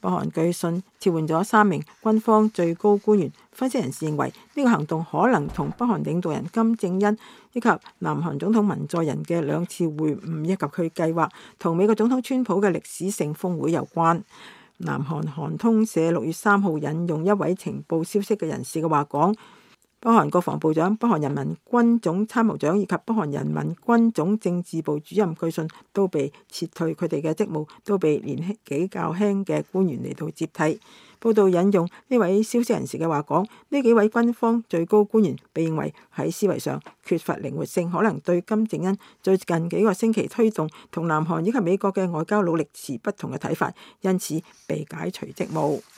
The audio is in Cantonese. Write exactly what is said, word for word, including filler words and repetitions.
北韓據信撤換咗三名軍方最高官員。分析人士認為呢個行動可能同北韓領導人金正恩以及南韓總統文在寅嘅兩次會晤以及佢計劃同美國總統川普嘅歷史性峰會有關。南韓韓通社六月三號引用一位情報消息嘅人士嘅話講，北韓國防部長、北韓人民軍總參謀長以及北韓人民軍總政治部主任據信都被撤退，佢哋嘅職務都被年紀較輕嘅官員嚟到接替。報道引用呢位消息人士嘅話講，呢幾位軍方最高官員被認為喺思維上缺乏靈活性，可能對金正恩最近幾個星期推動同南韓以及美國嘅外交努力持不同嘅睇法，因此被解除職務。